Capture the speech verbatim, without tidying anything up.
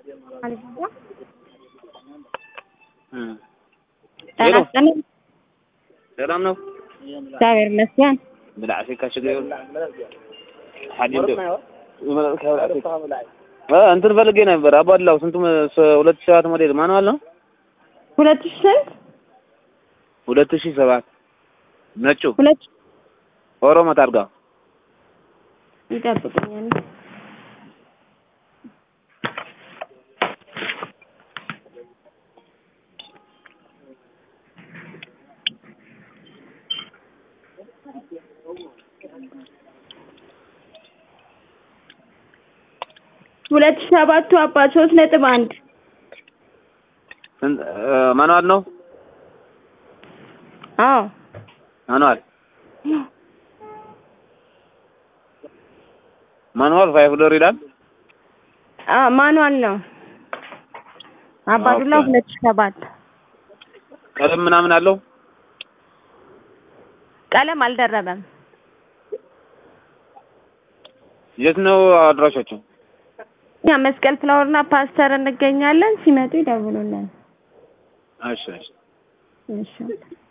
ሰላም ነው እግዚአብሔር ይመስገን ብላሽ ካሽገው ሐዲም እንትን ፈልጌ ነበር አባላው ስንቱ ሁለት ሺህ ሰባት ሞዴል ማኑዋል ነው ሁለት ሺህ ስንት ሁለት ሺህ ሰባት ነጩ ሁለት ኦሮሞ ታርጋ ይጠብቁኛል ሁለት ሺህ ሰባት አባ ሶስት ነጥብ አንድ ማኑዋል ነው አዎ ማኑዋል ማኑዋል ፋይቭ ዶር ይላል አ ማኑዋል ነው አባዱላ ሁለት ሺህ ሰባት ቀለም ምናምን አለው ቀለም አልደረበም የት ነው አድራሻችሁ ያ መስቀል ፍላወርና ፓስተር እንገኛለን ሲመጡ ይደውሉልን እሺ እሺ እሺ